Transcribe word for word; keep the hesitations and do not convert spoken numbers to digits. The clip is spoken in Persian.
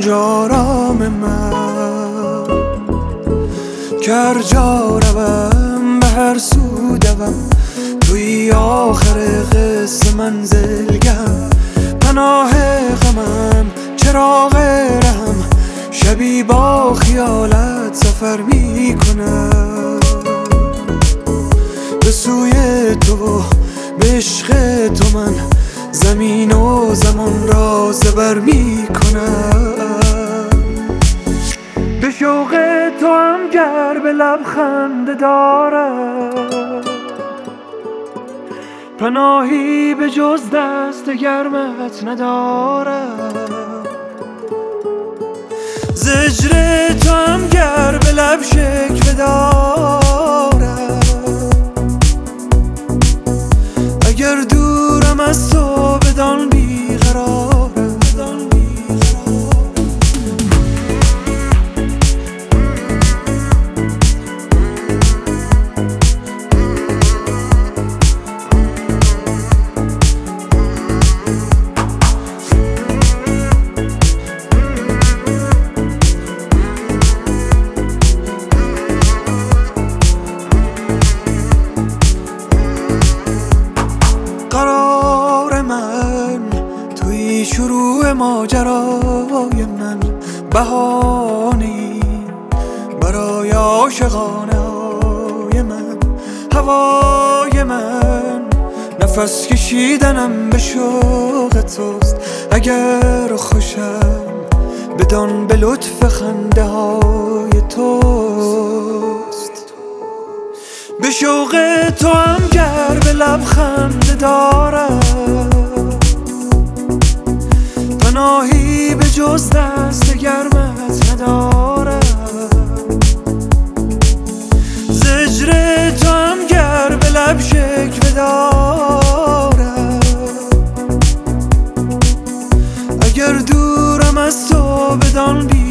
جارام من گر جا روم به هر سو دوم توی آخر قصه منزلگم پناه غمم چراغ رحم شبی با خیالت سفر می کنم به سوی تو به عشق تو من زمین و زمان را زبر می کنم به شوق تو هم گر به لبخنده دارم پناهی به جز دست گرمت ندارم زجر تو هم گر به لب شکوه دارم اگر دورم از تو بدان بیقرارم قرار من توی شروع ماجرای من بهانه‌ای برای عاشقانه های من هوای من نفس کشیدنم به شوق توست اگر خوشم بدان به لطف خنده های توست به شوق تو هم گر به لبخنده دارم پناهی به جز دست گرمت ندارم زجر تو هم گر به لب شکوه دارم اگر دورم از تو بدان بی